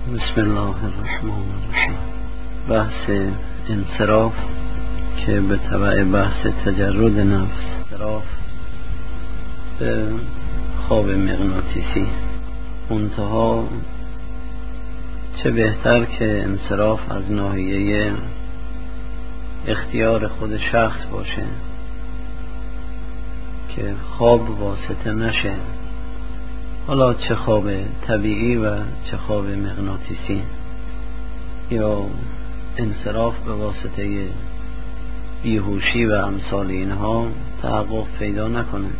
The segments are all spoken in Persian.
بسم الله الرحمن الرحیم. بحث انصراف که به تبع بحث تجرد نفس، انصراف به خواب مغناطیسی. منتها چه بهتر که انصراف از ناحیه اختیار خود شخص باشه که خواب واسطه نشه، حالا چه خواب طبیعی و چه خواب مغناطیسی، یا انصراف به واسطه بیهوشی و امثال اینها تحقق پیدا نکنه،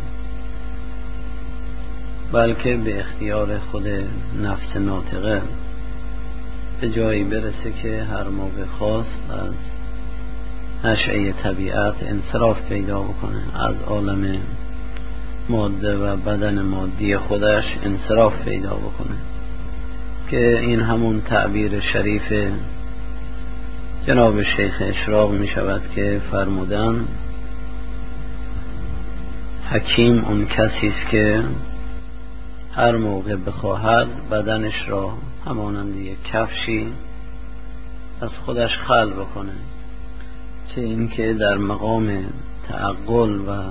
بلکه به اختیار خود نفس ناطقه به جایی برسه که هر موقع خواست از نشأه طبیعت انصراف پیدا بکنه، از عالم ماده و بدن مادی خودش انصراف پیدا بکنه، که این همون تعبیر شریف جناب شیخ اشراق می شود که فرمودن حکیم اون کسی است که هر موقع بخواهد بدنش را همانند یک کفشی از خودش خلع بکنه، چه اینکه در مقام تعقل و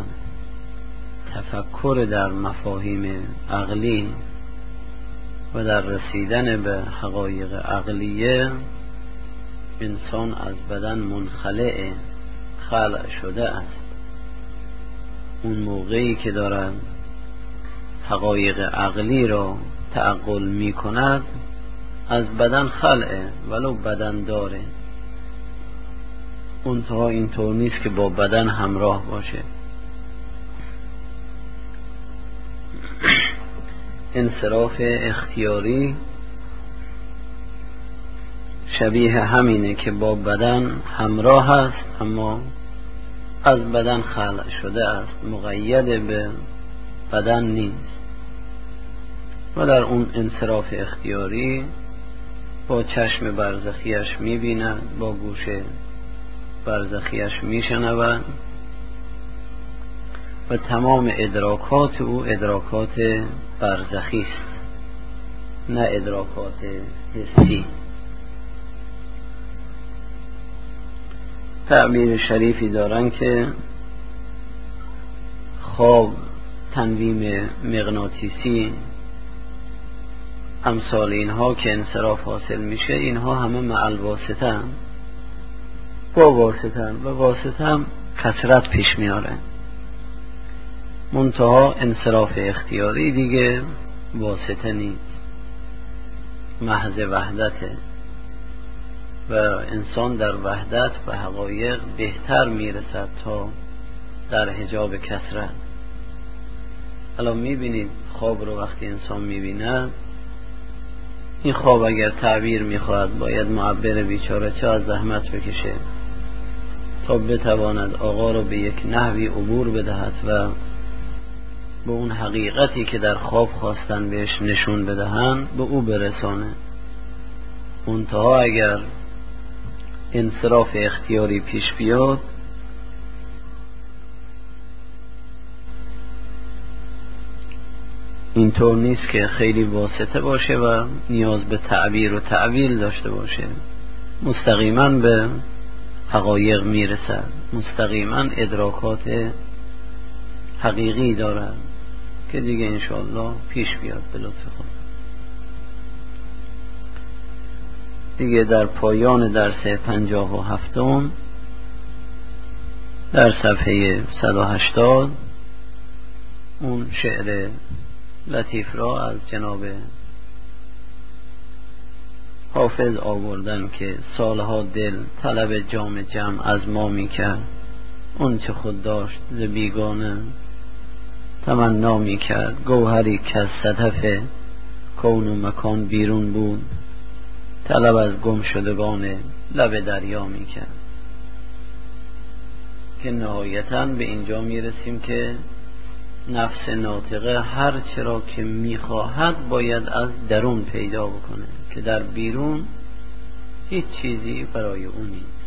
تفکر در مفاهیم عقلی و در رسیدن به حقایق عقلیه انسان از بدن منخلع خلع شده است. اون موقعی که دارد حقایق عقلی را تعقل می کند از بدن خلعه، ولو بدن داره. منتها اینطور نیست که با بدن همراه باشه. انصراف اختیاری شبیه همینه که با بدن همراه است اما از بدن خلع شده است، مقید به بدن نیست. و در اون انصراف اختیاری با چشم برزخیش می‌بیند، با گوش برزخیش می‌شنود و تمام ادراکات او ادراکات برزخی است، نه ادراکات حسی. تعبیر شریفی دارن که خواب، تنویم مغناطیسی، امثال اینها که انصراف حاصل میشه، اینها همه مع الواسطه هم، با واسطه هم، و واسطه هم کثرت پیش میاره. منتها انصراف اختیاری دیگه واسطه نیست، محض وحدته و انسان در وحدت و حقایق بهتر میرسد تا در حجاب کثرت. الان میبینید خواب رو وقتی انسان میبیند، این خواب اگر تعبیر میخواهد باید معبر بیچاره چه از زحمت بکشه تا بتواند آقا رو به یک نحوی عبور بدهد و به اون حقیقتی که در خواب خواستن بهش نشون بدهند به او برسانه. منتها اگر انصراف اختیاری پیش بیاد، اینطور نیست که خیلی واسطه باشه و نیاز به تعبیر و تعویل داشته باشه، مستقیما به حقایق میرسد، مستقیما ادراکات حقیقی دارد که دیگه انشاءالله پیش بیاد به لطف خود. دیگه در پایان درس 57 در صفحه 180 اون شعر لطیف را از جناب حافظ آوردن که سالها دل طلب جام جم از ما می کرد، اون چه خود داشت ز بیگانه تمنا می کرد، گوهری که از صدف کون و مکان بیرون بود طلب از گم شدگان لب دریا می کرد. که نهایتاً به اینجا می رسیم که نفس ناطقه هر چرا که می خواهد باید از درون پیدا بکنه، که در بیرون هیچ چیزی برای اون نیست،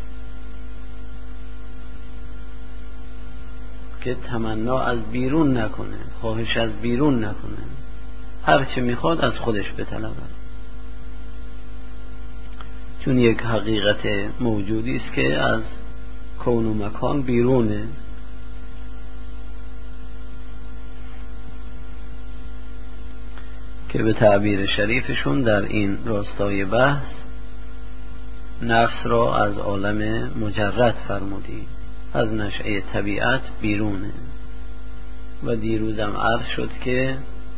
که تمنا از بیرون نکنه، خواهش از بیرون نکنه، هر چه میخواد از خودش بطلبه. چون یک حقیقت موجودی است که از کون و مکان بیرونه، که به تعبیر شریفشون در این راستای بحث نفس را از عالم مجرد فرمودی، از نشأه طبیعت بیرونه. و دیروزم عرض شد که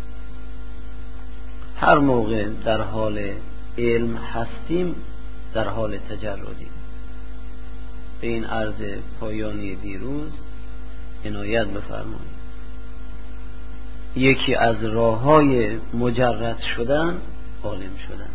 هر موقع در حال علم هستیم در حال تجردیم. به این عرض پایانی دیروز عنایت بفرمایید. یکی از راه‌های مجرد شدن عالم شدن،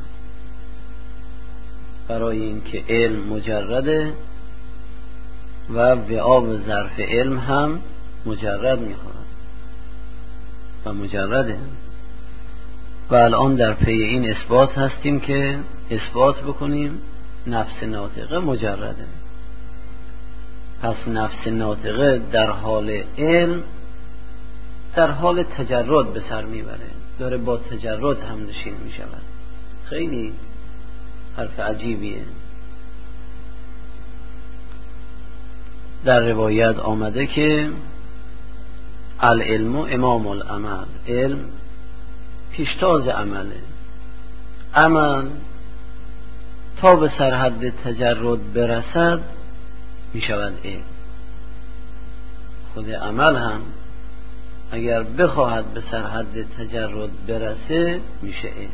برای اینکه علم مجرده و وعاب ظرف علم هم مجرد میخواد و مجرده. و الان در پی این اثبات هستیم که اثبات بکنیم نفس ناطقه مجرده. پس نفس ناطقه در حال علم در حال تجرد به سر میبره، داره با تجرد هم نشین میشود. خیلی حرف عجیبیه. در روایت آمده که العلم امام العمل، علم پیشتاز عمله. عمل تا به سرحد تجرد برسد می شود علم. خود عمل هم اگر بخواهد به سرحد تجرد برسه میشه علم.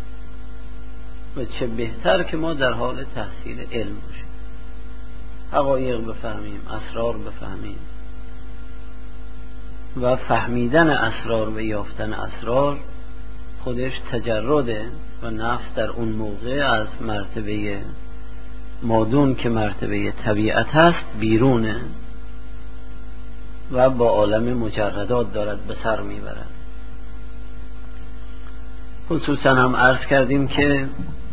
و چه بهتر که ما در حال تحصیل علم باشیم، حقایق بفهمیم، اسرار بفهمیم. و فهمیدن اسرار و یافتن اسرار خودش تجرده و نفس در اون موقع از مرتبه مادون که مرتبه طبیعت هست بیرونه و با عالم مجردات دارد به سر میبرد. خصوصا هم عرض کردیم که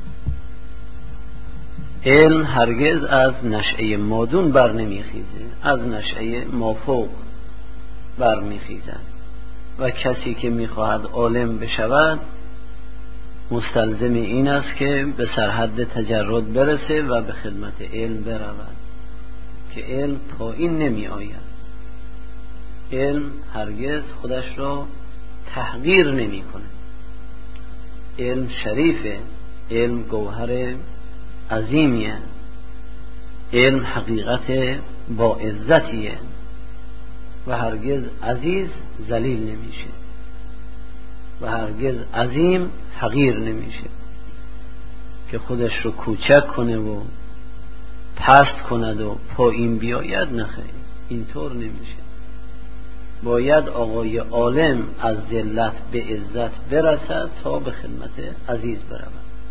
علم هرگز از نشأه مادون بر نمیخیزه، از نشأه مافوق بر میخیزد. و کسی که میخواهد عالم بشود مستلزم این است که به سرحد تجرد برسه و به خدمت علم برود، که علم پایین نمی آید. علم هرگز خودش را تحقیر نمی کنه. علم شریفه، علم گوهر عظیمیه، علم حقیقت با عزتیه و هرگز عزیز ذلیل نمیشه و هرگز عظیم حقیر نمیشه که خودش رو کوچک کنه و پست کند و پایین بیاید. نخیر، اینطور نمیشه. باید آقای عالم از ذلت به عزت برسد تا به خدمت عزیز برود.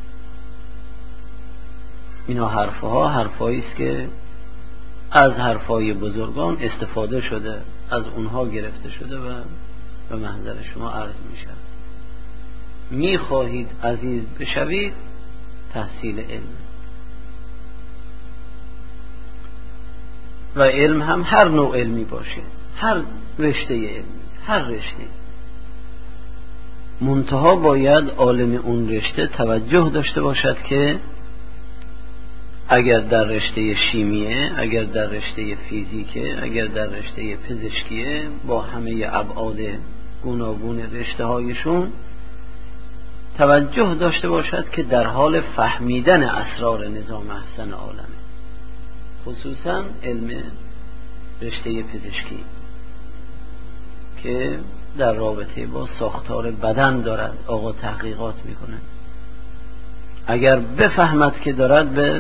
اینا حرفهایی است که از حرفهای بزرگان استفاده شده، از اونها گرفته شده و به محضر شما عرض می شود. می خواهید عزیز بشوید، تحصیل علم. و علم هم هر نوع علمی باشه، هر رشته علمی، هر رشته، منتها باید عالم اون رشته توجه داشته باشد که اگر در رشته شیمیه، اگر در رشته فیزیکه، اگر در رشته پزشکیه، با همه ابعاد گوناگون رشته هایشون توجه داشته باشد که در حال فهمیدن اسرار نظام احسن عالمه. خصوصا علم رشته پزشکی که در رابطه با ساختار بدن دارد آقا تحقیقات میکنه. اگر بفهمد که دارد به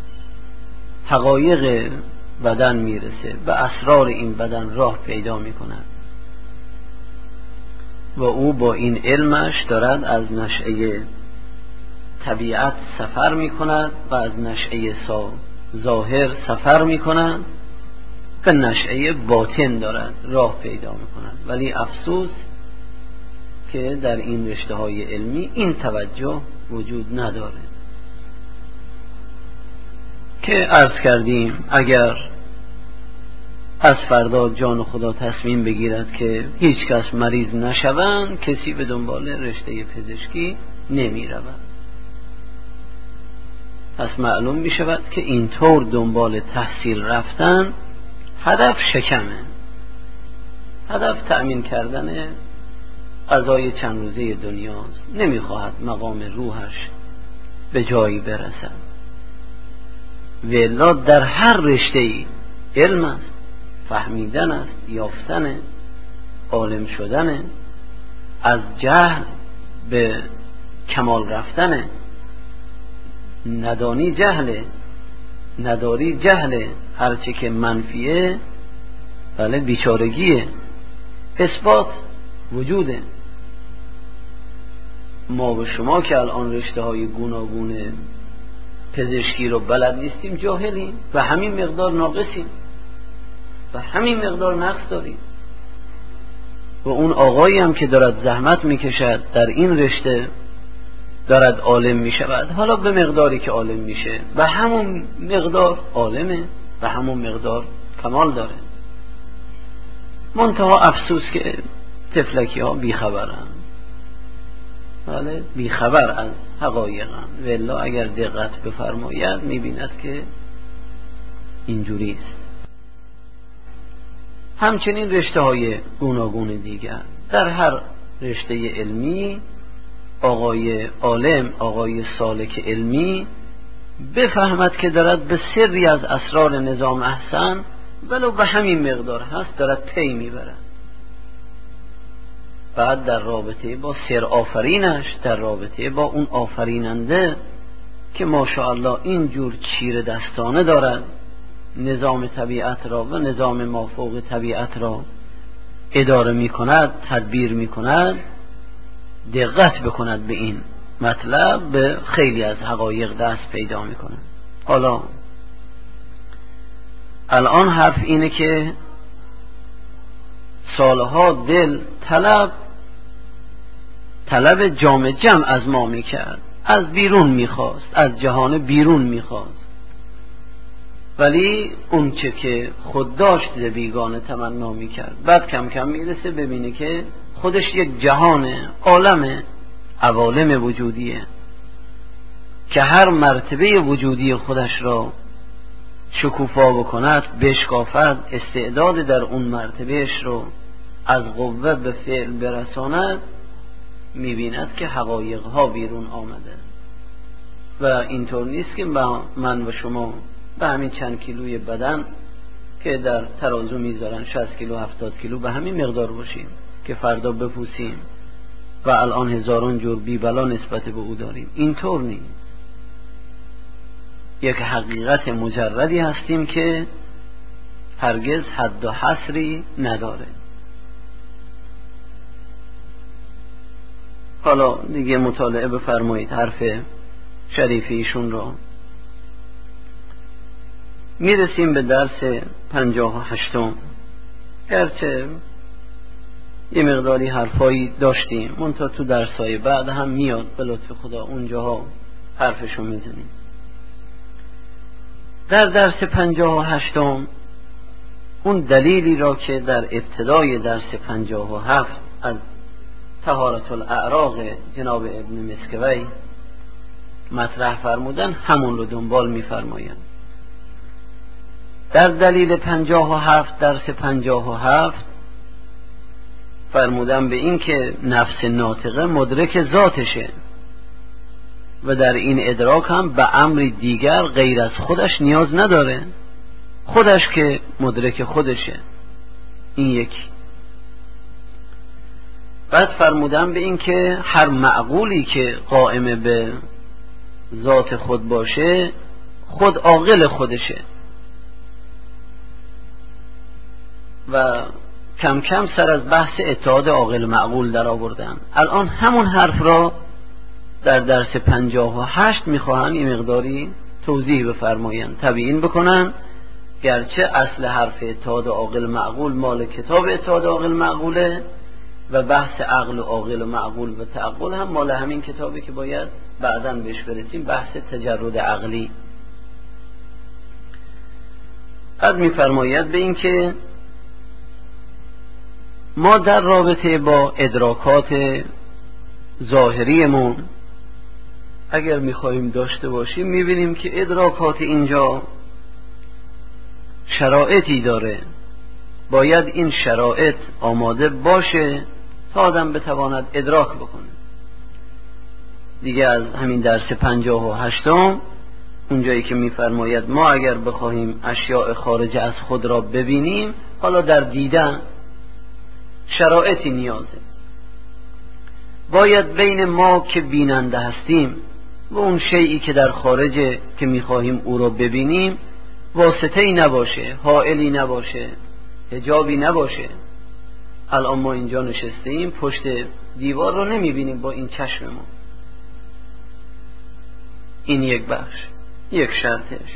حقایق بدن میرسه، به اسرار این بدن راه پیدا میکند و او با این علمش دارد از نشأه طبیعت سفر میکند و از نشأه ظاهر سفر میکند و نشأه باطن دارد راه پیدا میکند. ولی افسوس که در این رشته های علمی این توجه وجود نداره، که عرض کردیم اگر از فردا جان خدا تصمیم بگیرد که هیچ کس مریض نشوند، کسی به دنبال رشته پزشکی نمی رود. پس معلوم می شود که اینطور دنبال تحصیل رفتن هدف شکمه، هدف تأمین کردن غذای چند روزه دنیاست، نمیخواهد مقام روحش به جایی برسد. والا در هر رشته‌ای علم است، فهمیدن است، یافتن، عالم شدن، از جهل به کمال رفتن. ندانی جهله، نداری جهله، هرچی که منفیه بله بیچارگیه، اثبات وجوده. ما و شما که الان رشته های گوناگون پزشکی رو بلد نیستیم، جاهلیم و همین مقدار ناقصیم و همین مقدار نقص داریم. و اون آقایی هم که دارد زحمت میکشد در این رشته دارد عالم میشود، حالا به مقداری که عالم میشه و همون مقدار عالمه و همون مقدار کمال داره. منتها افسوس که تفلکی ها بیخبرن، بله بیخبر از حقایقن. والا اگر دقت بفرماید میبیند که اینجوری است. همچنین رشته های گوناگون دیگر، در هر رشته علمی آقای عالم، آقای سالک علمی بفهمد که دارد به سری از اسرار نظام احسن ولو به همین مقدار هست دارد پی میبرد. بعد در رابطه با سر آفرینش، در رابطه با اون آفریننده که ماشاءالله اینجور چیر دستانه دارد نظام طبیعت را و نظام مافوق طبیعت را اداره می کند، تدبیر می کند، دقت بکند به این مطلب، به خیلی از حقایق دست پیدا می کند. حالا الان حرف اینه که سالها دل طلب جام جم از ما می کرد، از بیرون می خواست، از جهان بیرون می خواست، ولی اون چه که خود داشت ز بیگانه تمنا می کرد. بعد کم کم می رسه ببینه که خودش یک جهانه، عالمه، عوالم وجودیه که هر مرتبه وجودی خودش را شکوفا بکند، بشکافد، استعداد در اون مرتبهش رو از قوه به فعل برساند، میبیند که حقایق ها بیرون آمده. و اینطور نیست که من و شما به همین چند کیلوی بدن که در ترازو میذارن 60 کیلو 70 کیلو به همین مقدار باشیم که فردا بپوسیم و الان هزاران جور بیبلا نسبت به او داریم. اینطور نیست. یک حقیقت مجردی هستیم که هرگز حد و حصری نداره. حالا دیگه مطالعه بفرمایید حرف شریفی ایشون رو. میرسیم به درس 58. گرچه یه مقداری حرفایی داشتیم، منتها تو درسای بعد هم میاد به لطف خدا اونجاها حرفشو میزنیم. در درس 58 اون دلیلی را که در ابتدای درس 57 از طهارت الاعراق جناب ابن مسکوی مطرح فرمودن، همون رو دنبال میفرمایند. در دلیل 57 درس 57 فرمودن به این که نفس ناطقه مدرک ذاتشه و در این ادراک هم به امر دیگر غیر از خودش نیاز نداره، خودش که مدرک خودشه. این یکی. بعد فرمودن به این که هر معقولی که قائم به ذات خود باشه خود عاقل خودشه و کم کم سر از بحث اتحاد عاقل معقول در آوردن. الان همون حرف را در درس 58 میخواهن یه مقداری توضیح بفرمایند، تبیین بکنن. گرچه اصل حرف اتحاد عاقل معقول مال کتاب اتحاد عاقل معقوله و بحث عقل و عاقل و معقول و تعقل هم مال همین کتابی که باید بعداً بهش برسیم، بحث تجرد عقلی. بعد میفرماید به این که ما در رابطه با ادراکات ظاهریمون اگر میخواهیم داشته باشیم میبینیم که ادراکات اینجا شرایطی داره، باید این شرایط آماده باشه تا آدم بتواند ادراک بکنه. دیگه از همین درس 58 اونجایی که میفرماید ما اگر بخواهیم اشیاء خارج از خود را ببینیم، حالا در دیدن شرایطی نیازه، باید بین ما که بیننده هستیم و اون شیئی که در خارجه که میخواهیم او را ببینیم واسطه‌ای نباشه، حائلی نباشه، حجابی نباشه. الان ما اینجا نشستیم، پشت دیوار رو نمیبینیم با این چشم ما. این یک بخش، یک شرطش.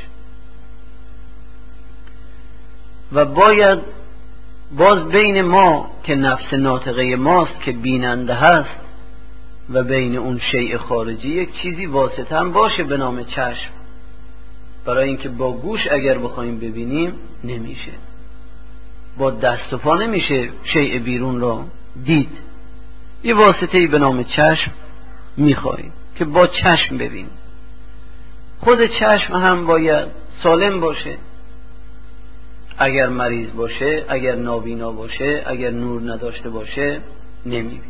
و باید باز بین ما که نفس ناطقه ماست که بیننده هست و بین اون شیء خارجی یک چیزی واسطه هم باشه به نام چشم، برای اینکه با گوش اگر بخوایم ببینیم نمیشه، با دست و پا نمیشه شیء بیرون را دید. یه واسطه‌ای به نام چشم میخواهیم که با چشم ببینیم. خود چشم هم باید سالم باشه. اگر مریض باشه، اگر نابینا باشه، اگر نور نداشته باشه نمیبینیم.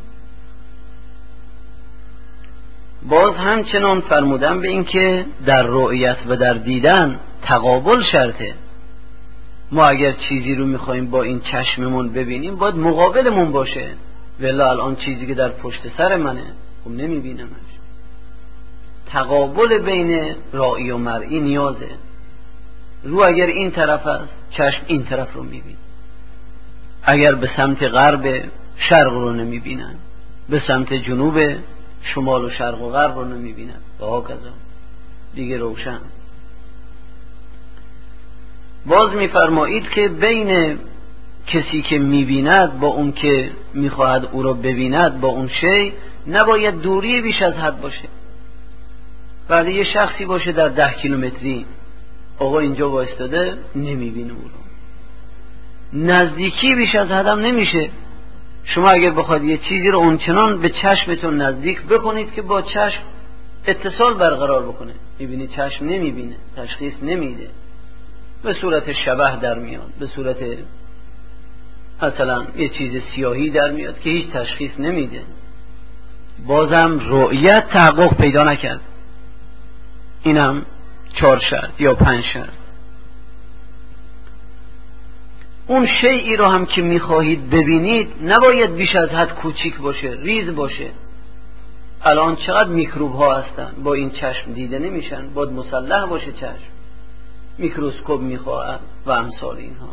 باز همچنان فرمودن به این که در رؤیت و در دیدن تقابل شرطه. ما اگر چیزی رو میخوایم با این چشممون ببینیم باید مقابلمون باشه، ولی الان چیزی که در پشت سر منه خب نمیبینمش. تقابل بین رایی و مرئی نیازه. رو اگر این طرف است، چشم این طرف رو میبین. اگر به سمت غرب، شرق رو نمیبینن، به سمت جنوب، شمال و شرق و غرب رو نمیبینن و هاکذا دیگه روشن. باز میفرمایید که بین کسی که میبیند با اون که میخواهد او را ببیند با اون شی نباید دوری بیش از حد باشه. بعد یه شخصی باشه در 10 کیلومتری، آقا اینجا وایستاده نمیبینه او رو. نزدیکی بیش از حدم نمیشه. شما اگر بخواید یه چیزی رو اونچنان به چشمتون نزدیک بکنید که با چشم اتصال برقرار بکنه، میبینید چشم نمیبینه، تشخیص نمیده، به صورت شبح در میاد، به صورت مثلا یه چیز سیاهی در میاد که هیچ تشخیص نمیده. بازم رؤیت تحقق پیدا نکرد. اینم 4 شرط یا 5 شرط. اون شیئی رو هم که میخواهید ببینید نباید بیش از حد کوچیک باشه، ریز باشه. الان چقدر میکروب ها هستن با این چشم دیده نمیشن، باید مسلح باشه چشم، میکروسکوپ میخواهد و امثال اینها.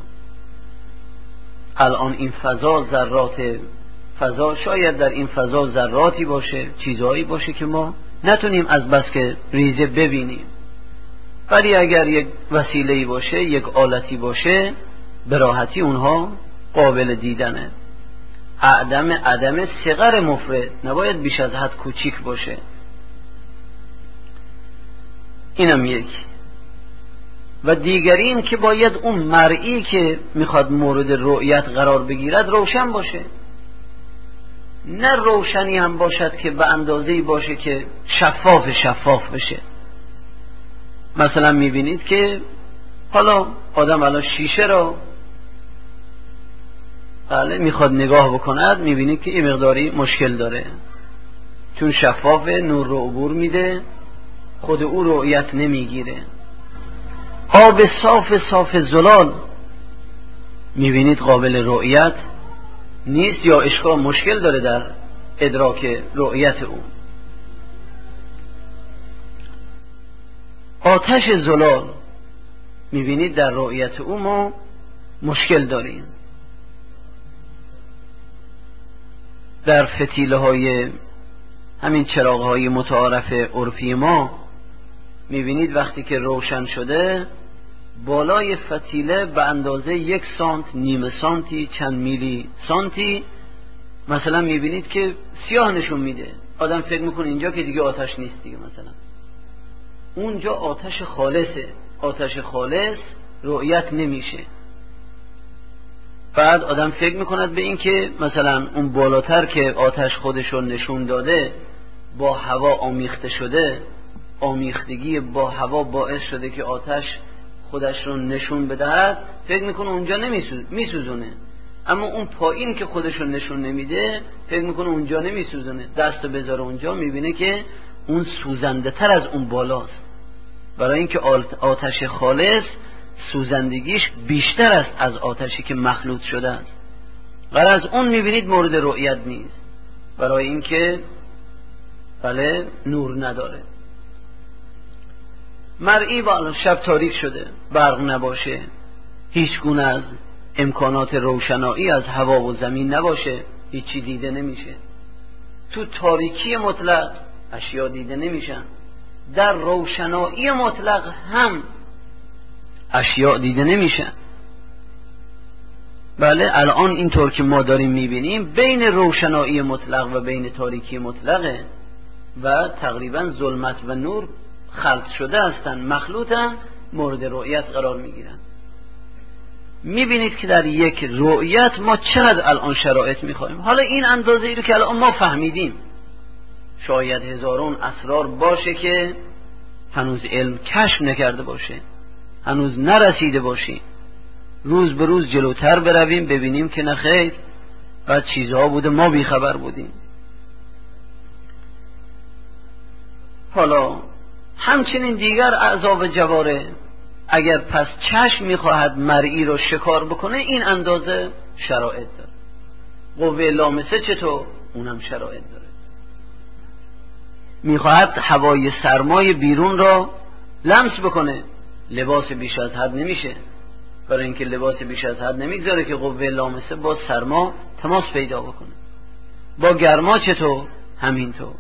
الان این فضا، ذرات فضا، شاید در این فضا ذراتی باشه، چیزهایی باشه که ما نتونیم از بس که ریزه ببینیم، ولی اگر یک وسیله‌ای باشه، یک آلتی باشه، به راحتی اونها قابل دیدنه. عدم صغر مفرد، نباید بیش از حد کوچیک باشه. اینم یک. و دیگری این که باید اون مرئی که میخواد مورد رؤیت قرار بگیرد روشن باشه. نه روشنی هم باشد که به اندازه‌ای باشه که شفاف بشه. مثلا میبینید که حالا آدم الان شیشه را میخواد نگاه بکند، میبینید که این مقداری مشکل داره، چون شفاف، نور رو عبور میده، خود او رؤیت نمیگیره. آب صاف زلال میبینید قابل رؤیت نیست یا اشکال مشکل داره در ادراک رؤیت او. آتش زلال میبینید در رؤیت او ما مشکل داریم. در فتیله های همین چراغ های متعارف عرفی ما میبینید وقتی که روشن شده بالای فتیله به اندازه 1 سانت، نیم سانتی، چند میلی سانتی مثلا میبینید که سیاه نشون میده. آدم فکر میکنه اینجا که دیگه آتش نیست دیگه، مثلا اونجا آتش خالصه. آتش خالص رؤیت نمیشه. بعد آدم فکر میکند به این که مثلا اون بالاتر که آتش خودشو نشون داده با هوا آمیخته شده آمیختگی با هوا باعث شده که آتش خودش رو نشون بدهد، فکر میکنه اونجا میسوزونه، اما اون پایین که خودش رو نشون نمیده فکر میکنه اونجا نمیسوزونه، دست بذاره اونجا میبینه که اون سوزنده تر از اون بالاست، برای اینکه آتش خالص سوزندگیش بیشتر است از آتشی که مخلوط شده است. غرض اون میبینید مورد رؤیت نیست، برای اینکه بله نور نداره. مرئی با شب تاریک شده، برق نباشه، هیچ گونه از امکانات روشنایی از هوا و زمین نباشه، هیچی دیده نمیشه. تو تاریکی مطلق اشیا دیده نمیشن، در روشنایی مطلق هم اشیا دیده نمیشن. بله الان اینطور که ما داریم میبینیم بین روشنایی مطلق و بین تاریکی مطلقه و تقریبا ظلمت و نور خلط شده هستن، مخلوطن، مورد رؤیت قرار میگیرن. میبینید که در یک رؤیت ما چقدر الان شرایط میخوایم. حالا این اندازه ای رو که الان ما فهمیدیم، شاید هزاران اسرار باشه که هنوز علم کشف نکرده باشه، هنوز نرسیده باشیم. روز به روز جلوتر برویم ببینیم که نخیر، بعد چیزها بوده ما بیخبر بودیم. حالا همچنین دیگر اعضا و جواره، اگر پس چشم میخواهد مرئی رو شکار بکنه این اندازه شرایط داره. قوه لامسه چطور؟ اونم شرایط داره. میخواهد هوای سرمای بیرون را لمس بکنه، لباس بیش از حد نمیشه، برای اینکه لباس بیش از حد نمیگذاره که قوه لامسه با سرما تماس پیدا بکنه. با گرما چطور؟ همینطور.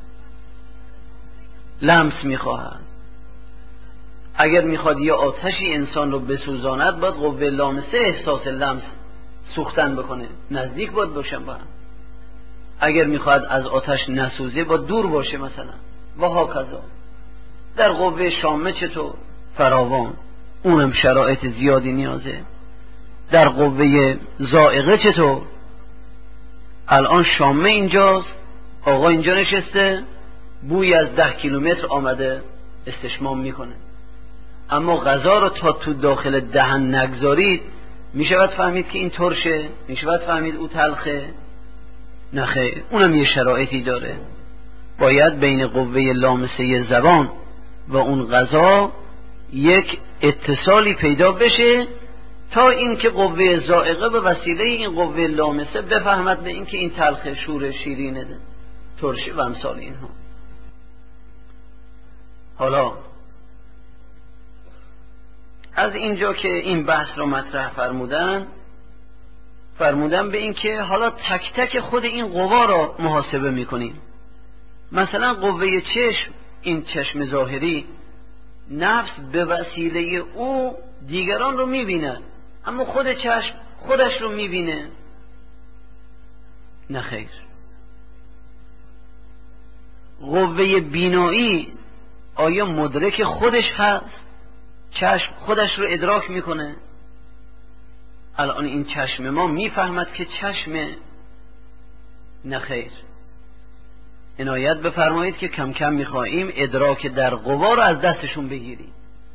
لمس میخواهد. اگر میخواد یه آتشی انسان رو بسوزاند باید قوه لامسه احساس لمس سوختن بکنه، نزدیک باید باشن با هم. اگر میخواد از آتش نسوزه باید دور باشه مثلا، و هاکذا. در قوه شامه چطور؟ فراوان، اونم شرایط زیادی نیازه. در قوه ذائقه چطور؟ الان شامه اینجاست، آقا اینجا نشسته، بوی از 10 کیلومتر آمده استشمام میکنه، اما غذا رو تا تو داخل دهن نگذارید میشود فهمید که این ترشه، میشود فهمید او تلخه؟ نخیر، اونم یه شرایطی داره. باید بین قوه لامسه زبان و اون غذا یک اتصالی پیدا بشه تا اینکه قوه ذائقه به وسیله این قوه لامسه بفهمد به اینکه این تلخه، شور، شیرینه، ترشه و امثال اینها. حالا از اینجا که این بحث رو مطرح فرمودن به این که حالا تک تک خود این قوا رو محاسبه میکنیم. مثلا قوه چشم، این چشم ظاهری، نفس به وسیله او دیگران رو میبینه، اما خود چشم خودش رو میبینه؟ نخیر. قوه بینایی آیا مدرک خودش هست؟ چشم خودش رو ادراک میکنه؟ الان این چشم ما میفهمد که چشمه؟ نخیر. عنایت بفرمایید که کم کم میخواییم ادراک در قوا رو از دستشون بگیریم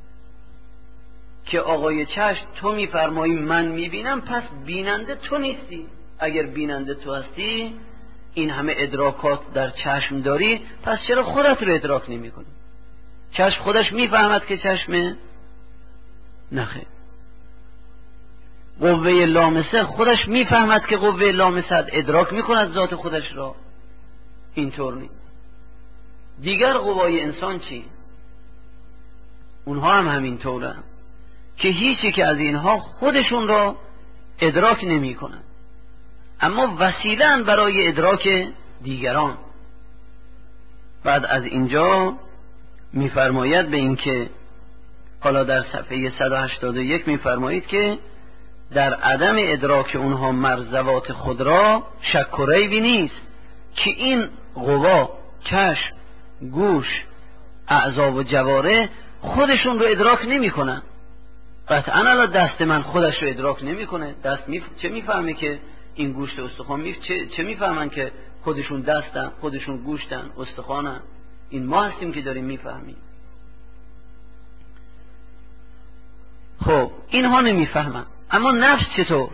که آقای چشم تو میفرمایی من میبینم، پس بیننده تو نیستی. اگر بیننده تو هستی، این همه ادراکات در چشم داری، پس چرا خودت رو ادراک نمی کنی؟ چشم خودش میفهمد که چشمه؟ نخیر. قوه لامسه خودش میفهمد که قوه لامسه ادراک میکند ذات خودش را؟ اینطور نیست. دیگر قوای انسان چی؟ اونها هم همینطورن که هیچی که از اینها خودشون را ادراک نمی کنن، اما وسیله‌اند برای ادراک دیگران. بعد از اینجا میفرماید به این که حالا در صفحه 181 میفرمایید که در عدم ادراک اونها مرزوات خود را شک و ریبی نیست که این قوا، چشم، گوش، اعضا و جواره خودشون رو ادراک نمی کنن. قطعا الان دست من خودش رو ادراک نمی کنه. دست چه میفهمه که این گوشت استخوان چه میفهمن که خودشون دستن، خودشون گوشتن، استخوانن؟ این ما هستیم که داریم میفهمیم. خب اینها نمیفهمن. اما نفس چطور؟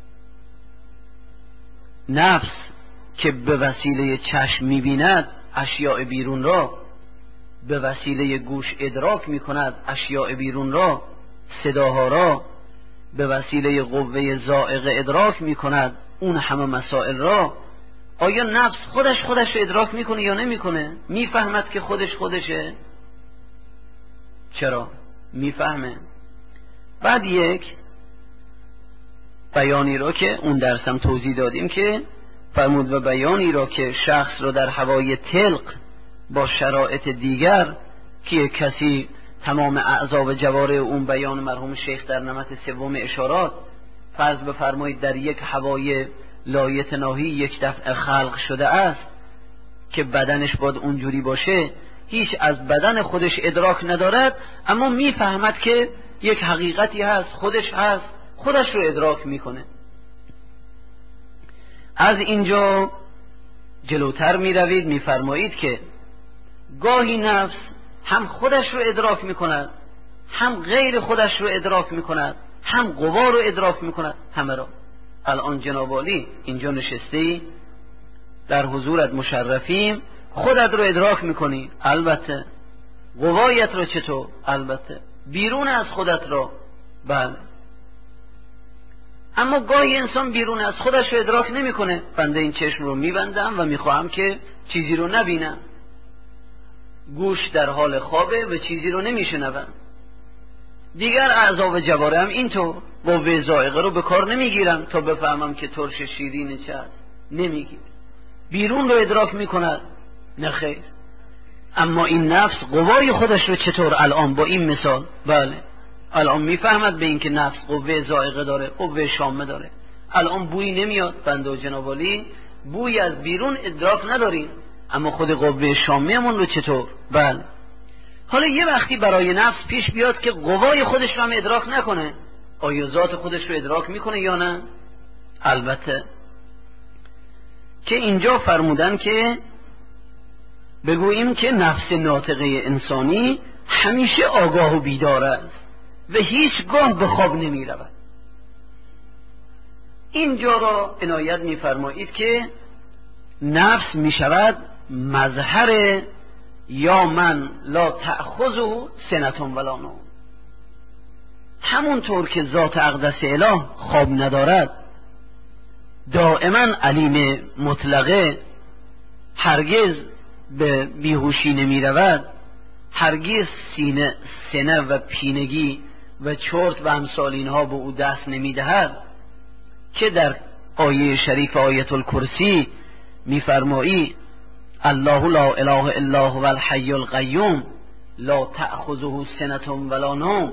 نفس که به وسیله چشم میبیند اشیاء بیرون را، به وسیله گوش ادراک میکند اشیاء بیرون را، صداها را، به وسیله قوه ذائقه ادراک میکند اون همه مسائل را. آیا نفس خودش رو ادراک میکنه یا نمیکنه؟ میفهمد که خودشه؟ چرا؟ میفهمه. بعد یک بیانی را که اون درسم توضیح دادیم که فرمود و بیانی را که شخص را در هوای طلق با شرایط دیگر که کسی تمام اعضا و جوارح اون بیان مرحوم شیخ در نمط سوم اشارات، فرض بفرمایید در یک هوای لایتناهی یک دفعه خلق شده است که بدنش باید اونجوری باشه، هیچ از بدن خودش ادراک ندارد، اما میفهمد که یک حقیقتی هست، خودش رو ادراک میکنه. از اینجا جلوتر میروید میفرمایید که گاهی نفس هم خودش رو ادراک میکند، هم غیر خودش رو ادراک میکند، هم قوا رو ادراک میکند، همه را. الان جناب عالی اینجا نشستی، در حضورت مشرفیم، خودت رو ادراک میکنی، البته. قوایت رو چطور؟ البته. بیرون از خودت رو؟ بله. اما گاهی انسان بیرون از خودش رو ادراک نمیکنه. بنده این چشم رو میبندم و میخواهم که چیزی رو نبینم، گوش در حال خوابه و چیزی رو نمیشنوم، دیگر اعضا و جوارحم اینطور قوه ذائقه رو به کار نمیگیرم تا بفهمم که ترش شیرین چه است، نمیگیر. بیرون رو ادراک میکند؟ نه خیر. اما این نفس قوای خودش رو چطور الان با این مثال؟ بله، الان میفهمد به این که نفس قوه ذائقه داره، قوه شامه داره. الان بوی نمیاد، بنده و جناب عالی بوی از بیرون ادراک نداریم، اما خود قوه شامه من رو چطور؟ بله. حالا یه وقتی برای نفس پیش بیاد که قوای خودش رو هم ادراک نکنه، آیا ذات خودش رو ادراک میکنه یا نه؟ البته. که اینجا فرمودن که بگوییم که نفس ناطقه انسانی همیشه آگاه و بیدار است و هیچگاه به خواب نمی رود. اینجا را عنایت می فرمایید که نفس می شود مظهر یا من لا تأخذه سنة ولا نوم. همونطور که ذات اقدس اله خواب ندارد، دائما علیم مطلقه، هرگز به بیهوشی نمی رود، هرگز سینه و پینگی و چرت و امثال اینها به او دست نمی دهد، که در آیه شریف آیت الکرسی می فرمایی الله لا اله الا هو الحی القیوم لا تأخذه سنة ولا نوم.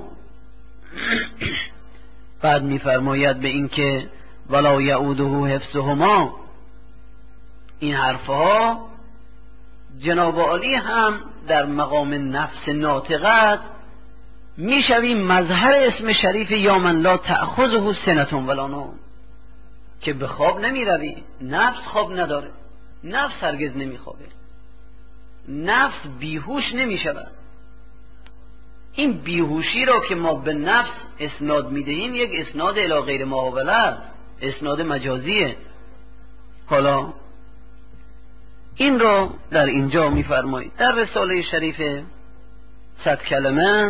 بعد می فرماید به این که ولا یعوده حفظهما. این حرفها جناب عالی هم در مقام نفس ناطقت میشویم مظهر اسم شریف یا من لا تأخذه سنة ولا نوم، که به خواب نمی روی. نفس خواب نداره، نفس هرگز نمی خوابه، نفس بیهوش نمی شود. این بیهوشی را که ما به نفس اسناد می دهیم یک اسناد الی غیر معاوله است، اسناد مجازیه. حالا این را در اینجا می فرمایید در رساله شریف 100 کلمه،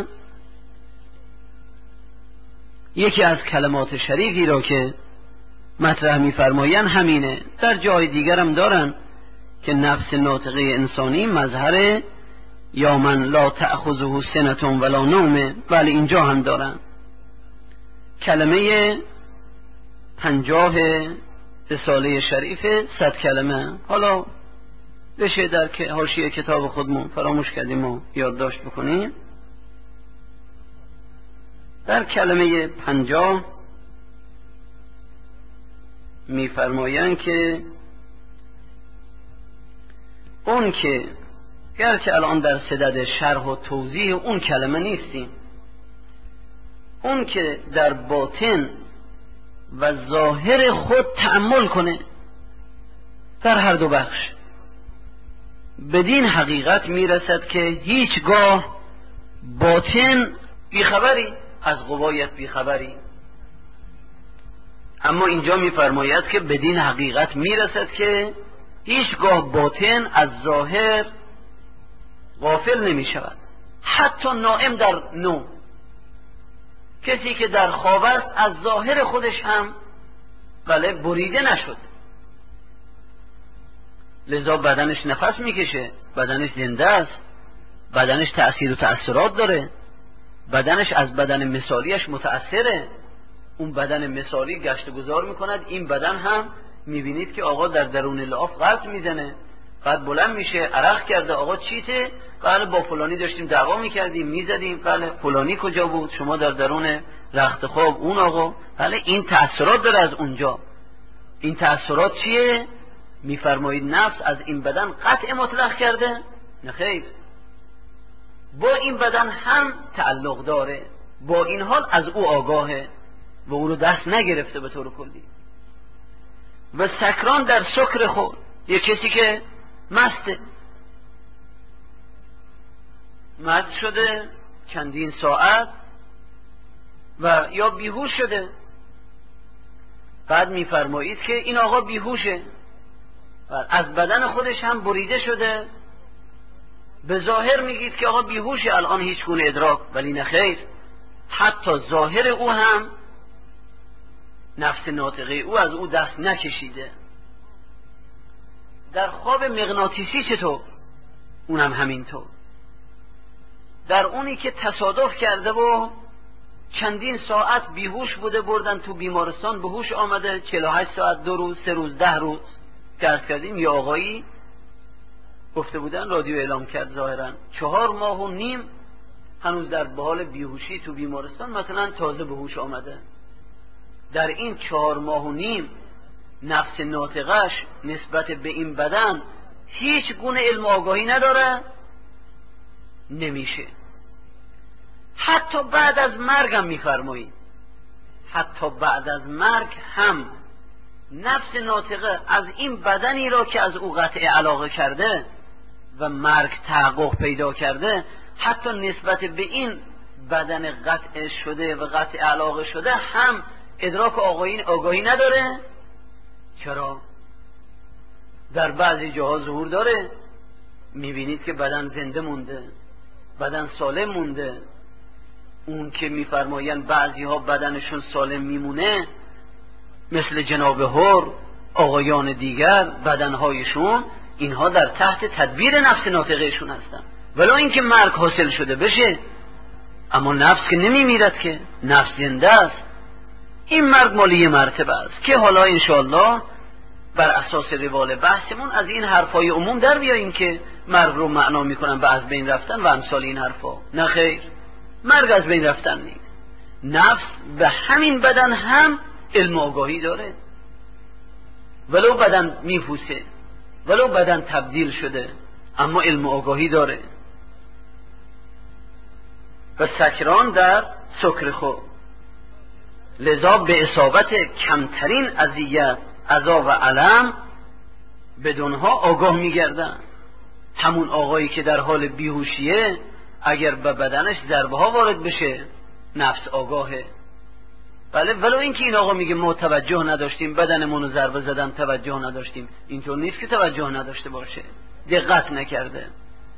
یکی از کلمات شریفی را که مطرح می فرمایند همینه. در جای دیگر هم دارن که نفس ناطقه انسانی مظهر یا من لا تأخذه سنة ولا نوم، ولی اینجا هم دارن. کلمه 50 رساله شریف 100 کلمه، حالا بشه در حاشیه کتاب خودمون فراموش کردیم و یادداشت بکنیم. در کلمه 50 میفرمایند که اون که گرچه الان در صدد شرح و توضیح اون کلمه نیستیم، اون که در باطن و ظاهر خود تأمل کنه در هر دو بخش، بدین حقیقت میرسد که هیچگاه باطن بیخبری، از قوایت بیخبری. اما اینجا میفرماید که بدین حقیقت میرسد که هیچگاه باطن از ظاهر غافل نمی شود. حتی نائم در نوم، کسی که در خواب است از ظاهر خودش هم بریده نشد. لذا بدنش نفس میکشه، بدنش زنده است، بدنش تأثیر و تأثیرات داره، بدنش از بدن مثالیش متأثره. اون بدن مثالی گشت گذار میکند، این بدن هم میبینید که آقا در درون لحاف غلط میزنه، بعد بلند میشه عرق کرده، آقا چیته؟ بله با فلانی داشتیم دعوا میکردیم میزدیم. بله فلانی کجا بود؟ شما در درون رخت خواب اون آقا. بله این تأثیرات داره از اونجا. این تأثیرات چیه؟ میفرمایید نفس از این بدن قطع مطلق کرده؟ نه خیر، با این بدن هم تعلق داره، با این حال از او آگاهه و او رو دست نگرفته به طور کلی. و سکران در سکر خود، یک کسی که مست شده چندین ساعت و یا بیهوش شده، بعد میفرمایید که این آقا بیهوشه و از بدن خودش هم بریده شده. به ظاهر میگید که آقا بیهوشه الان هیچ گونه ادراک، ولی نه خیر، حتی ظاهر او هم نفس ناطقه او از او دست نکشیده. در خواب مغناطیسی چطور؟ اونم همینطور. در اونی که تصادف کرده و چندین ساعت بیهوش بوده، بردن تو بیمارستان، به هوش آمده 48 ساعت، 2 روز، 3 روز، 10 روز که عرض کردیم. یا آقایی گفته بودن، رادیو اعلام کرد ظاهرا 4 ماه و نیم هنوز در حال بیهوشی تو بیمارستان، مثلا تازه به هوش آمده. در این 4 ماه و نیم نفس ناطقش نسبت به این بدن هیچ گونه علم و آگاهی نداره، نمیشه. حتی بعد از مرگ هم میفرمایید، حتی بعد از مرگ هم نفس ناطقه از این بدنی را که از او قطع علاقه کرده و مرگ تحقق پیدا کرده، حتی نسبت به این بدن قطع شده و قطع علاقه شده هم ادراک آگاهی نداره. چرا؟ در بعضی جاها ظهور داره، میبینید که بدن زنده مونده، بدن سالم مونده. اون که میفرمایند بعضی ها بدنشون سالم میمونه، مثل جناب هور، آقایان دیگر، بدنهایشون اینها در تحت تدبیر نفس ناطقهشون هستن، ولی اینکه مرگ حاصل شده بشه. اما نفس که نمیمیرد، که نفس زنده است. این مرگ مالی یه مرتبه است که حالا انشاءالله بر اساس روال بحثمون از این حرفای عموم در بیاییم که مرگ رو معنا میکنن به از بین رفتن و امثال این حرفا. نه خیر، مرگ از بین رفتن نیست. نفس به همین بدن هم علم آگاهی داره، ولو بدن میفوسه، ولو بدن تبدیل شده، اما علم آگاهی داره. و سکران در سکر خود، لذا به اصابت کمترین اذیت، عذاب و علم بدونها آگاه میگردن. همون آقایی که در حال بیهوشیه، اگر به بدنش ضربه ها وارد بشه نفس آگاهه. بله، ولو اینکه این آقا میگه ما توجه نداشتیم، بدنمون رو ضربه زدن توجه نداشتیم، اینطور نیست که توجه نداشته باشه، دقت نکرده.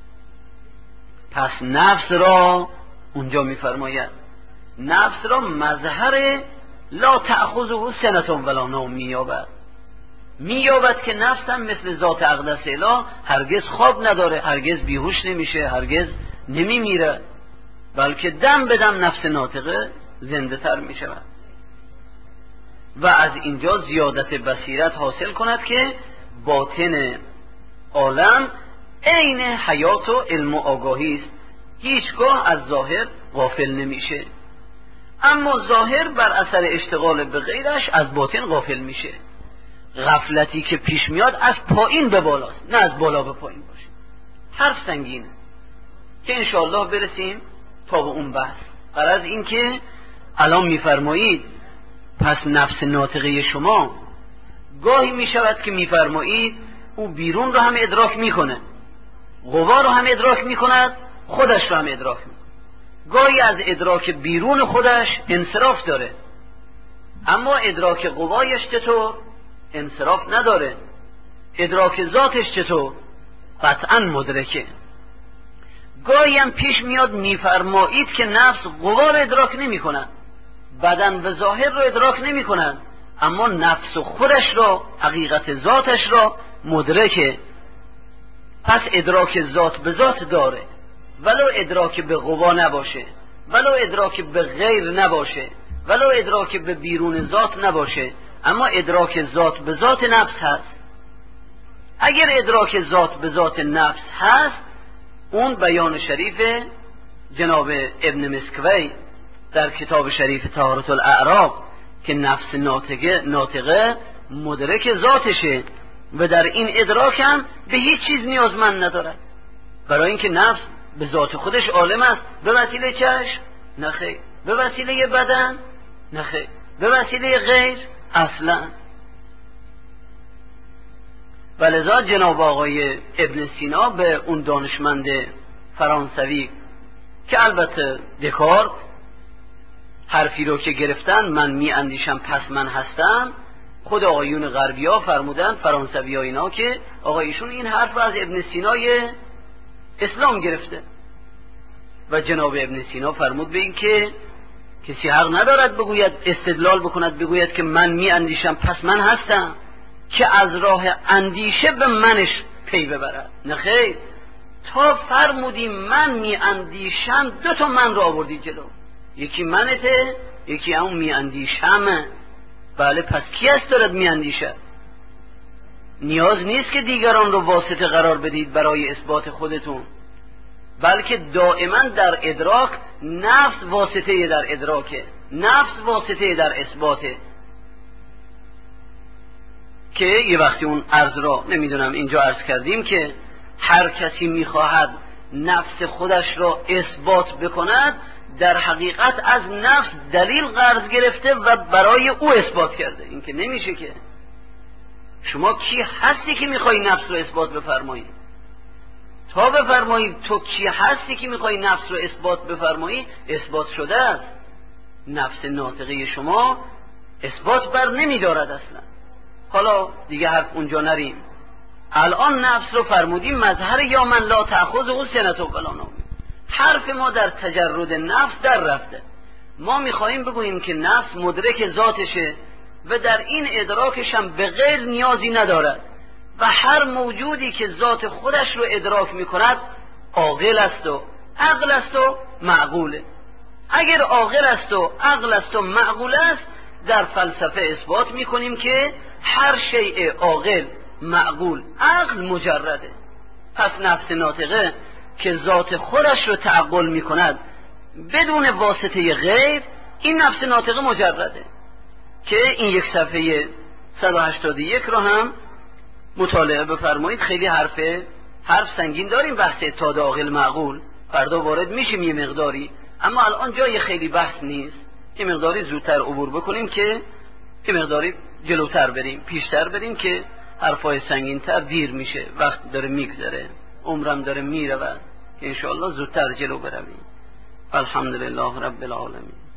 پس نفس را اونجا میفرماید، نفس را مظهر لا تأخذه سنة ولا نوم مییابد که نفس هم مثل ذات اقدس اله هرگز خواب نداره، هرگز بیهوش نمیشه، هرگز نمیمیره، بلکه دم به دم نفس ناطقه زنده تر میشود و از اینجا زیادت بصیرت حاصل کند که باطن عالم عین حیات و علم و آگاهی است، هیچگاه از ظاهر غافل نمیشه. اما ظاهر بر اثر اشتغال به غیرش از باطن غافل میشه. غفلتی که پیش میاد از پایین به بالاست، نه از بالا به پایین باشه. حرف سنگینه که انشاءالله برسیم تا به اون بحث. غرض این که الان میفرمایید پس نفس ناطقه شما گاهی میشود که میفرمایید او بیرون رو هم ادراک میکنه، قوا رو هم ادراک میکند، خودش رو هم ادراک میکنه. گاهی از ادراک بیرون خودش انصراف داره، اما ادراک قوایش چطور؟ انصراف نداره. ادراک ذاتش چطور؟ قطعا مدرکه. گاهی هم پیش میاد میفرمایید که نفس قوا رو ادراک نمی کنن، بدن و ظاهر رو ادراک نمی کنن، اما نفس و خودش رو، حقیقت ذاتش رو مدرکه. پس ادراک ذات به ذات داره، ولو ادراک به قوا نباشه، ولو ادراک به غیر نباشه، ولو ادراک به بیرون ذات نباشه، اما ادراک ذات به ذات نفس هست. اگر ادراک ذات به ذات نفس هست، اون بیان شریف جناب ابن مسکوی در کتاب شریف طهارت الاعراب که نفس ناطقه مدرک ذاتشه و در این ادراک هم به هیچ چیز نیازمند ندارد، برای اینکه نفس به ذات خودش عالم است. به وسیله چشم؟ نخیر. به وسیله بدن؟ نخیر. به وسیله غیر؟ اصلا. ولذا جناب آقای ابن سینا به اون دانشمند فرانسوی که البته دکارت حرفی رو که گرفتن، من می اندیشم پس من هستم، خود آقایون غربی ها فرمودن، فرانسوی ها اینا، که آقایشون این حرف از ابن سینای اسلام گرفته و جناب ابن سینا فرمود به این که کسی حق ندارد بگوید، استدلال بکند بگوید که من می اندیشم پس من هستم، که از راه اندیشه به منش پی ببرد. نخیر، تا فرمودی من می اندیشم، دو تا من رو آوردی جلو، یکی منته، یکی اون می اندیشم. بله، پس کی است دارد می اندیشد؟ نیاز نیست که دیگران رو واسطه قرار بدید برای اثبات خودتون، بلکه دائما در ادراک نفس واسطه در ادراکه، نفس واسطه در اثباته. که یه وقتی اون عرض را نمیدونم اینجا عرض کردیم که هر کسی میخواهد نفس خودش را اثبات بکند، در حقیقت از نفس دلیل قرض گرفته و برای او اثبات کرده. این که نمیشه. که شما کی هستی که میخوای نفس رو اثبات بفرمایی؟ تا بفرمایی تو کی هستی که میخوای نفس رو اثبات بفرمایی، اثبات شده است. نفس ناطقه شما اثبات بر نمیدارد اصلا. حالا دیگه حرف اونجا نریم. الان نفس رو فرمودیم مظهر یا من لا تأخذه سنة ولا نوم. حرف ما در تجرد نفس در رفته. ما میخواییم بگوییم که نفس مدرک ذاتشه و در این ادراکش هم به غیر نیازی ندارد و هر موجودی که ذات خودش رو ادراک میکند عاقل است و عقل است و معقوله. اگر عاقل است و عقل است و معقول است، در فلسفه اثبات میکنیم که هر شیء عاقل معقول عقل مجرده. پس نفس ناطقه که ذات خودش رو تعقل میکند بدون واسطه غیر، این نفس ناطقه مجرده. که این یک صفحه 181 رو هم مطالعه بفرمایید. خیلی حرف سنگین داریم، بحث اتحاد عاقل معقول، فردا وارد میشیم یه مقداری، اما الان جای خیلی بحث نیست. یه مقداری زودتر عبور بکنیم که یه مقداری جلوتر بریم، پیشتر بریم، که حرفای سنگین‌تر دیر میشه، وقت داره میگذره، عمرم داره میرود، که انشاءالله زودتر جلو برویم. الحمدلله رب العالمین.